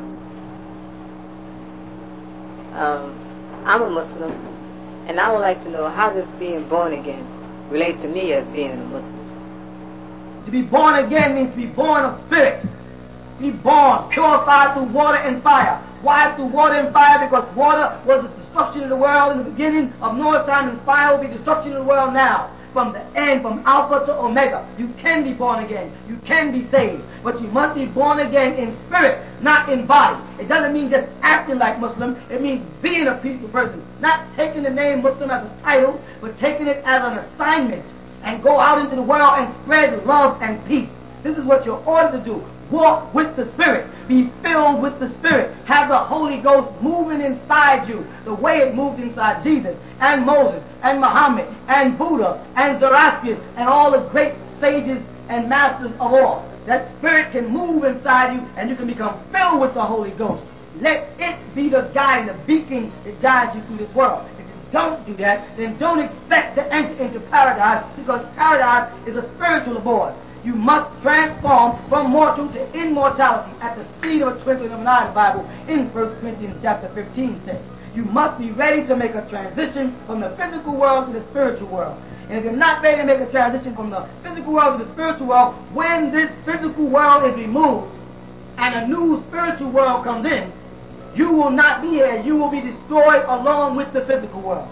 Um, I'm a Muslim, and I would like to know, how does being born again relate to me as being a Muslim? To be born again means to be born of spirit. To be born, purified through water and fire. Why through water and fire? Because water was the destruction of the world in the beginning of Noah's time, and fire will be destruction of the world now. From the end, from Alpha to Omega. You can be born again. You can be saved. But you must be born again in spirit, not in body. It doesn't mean just acting like Muslim. It means being a peaceful person. Not taking the name Muslim as a title, but taking it as an assignment. And go out into the world and spread love and peace. This is what you're ordered to do. Walk with the Spirit. Be filled with the Spirit. Have the Holy Ghost moving inside you the way it moved inside Jesus and Moses and Muhammad and Buddha and Zoroastrian and all the great sages and masters of all. That Spirit can move inside you and you can become filled with the Holy Ghost. Let it be the guide and the beacon that guides you through this world. If you don't do that, then don't expect to enter into paradise, because paradise is a spiritual abode. You must transform from mortal to immortality at the speed of a twinkling of an eye, the Bible in First Corinthians chapter fifteen says. You must be ready to make a transition from the physical world to the spiritual world. And if you're not ready to make a transition from the physical world to the spiritual world, when this physical world is removed and a new spiritual world comes in, you will not be here. You will be destroyed along with the physical world.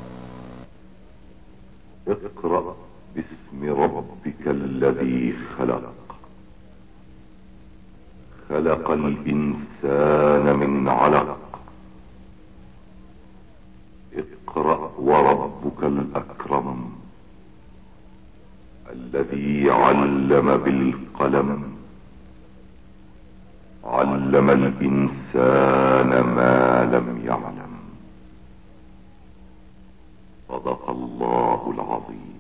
اقرأ باسم ربك الذي خلق خلق الإنسان من علق اقرأ وربك الأكرم الذي علم بالقلم علم الإنسان ما لم يعلم صدق الله العظيم.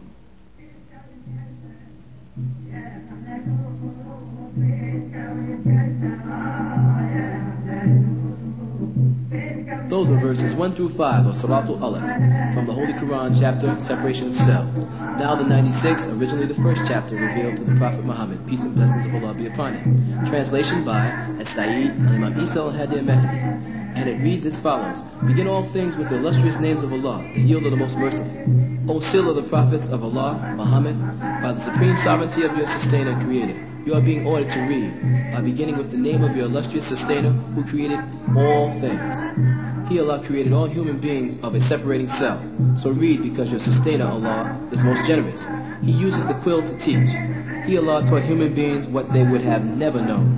Those were verses one through five of Surah Al-Alaq from the Holy Quran chapter, Separation of Cells. Now the ninety-sixth, originally the first chapter revealed to the Prophet Muhammad, peace and blessings of Allah be upon him. Translation by As-Sa'id Al-Imam Isa Al-Hadi Al-Mahdi. And it reads as follows: Begin all things with the illustrious names of Allah, the Healed of the Most Merciful. O seal of the prophets of Allah, Muhammad, by the supreme sovereignty of your sustainer and creator, you are being ordered to read, by beginning with the name of your illustrious sustainer who created all things. He, Allah, created all human beings of a separating cell. So read, because your sustainer, Allah, is most generous. He uses the quill to teach. He, Allah, taught human beings what they would have never known.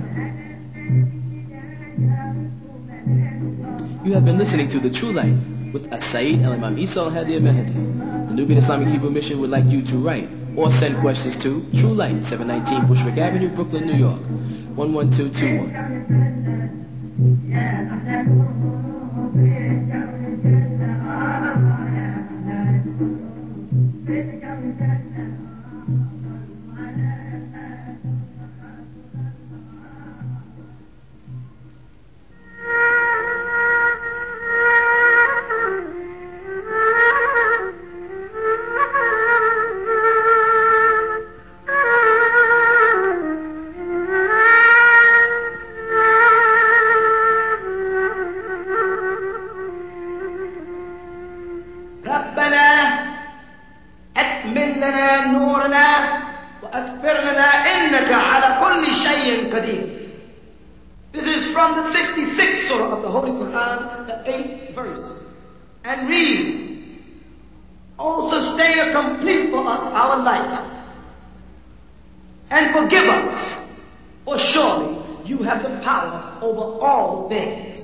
You have been listening to The True Light with As-Sa'id Al-Imam Isa Al-Hadi Al-Mahdi. The Nubian Islamic Hebrew Mission would like you to write or send questions to True Light, seven nineteen Bushwick Avenue, Brooklyn, New York, one one two two one. This is from the sixty-sixth surah of the Holy Quran, the eighth verse, and reads, O Sustainer, complete for us our light, and forgive us, for surely you have the power over all things.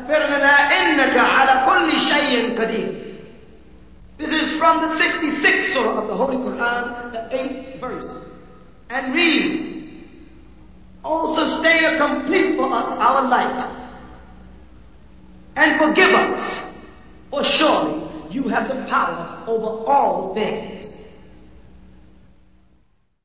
فاغفر لنا إنك على كل شيء قدير. This is from the sixty-sixth surah of the Holy Quran, the eighth verse, and reads, O sustainer, complete for us our light, and forgive us, for surely you have the power over all things.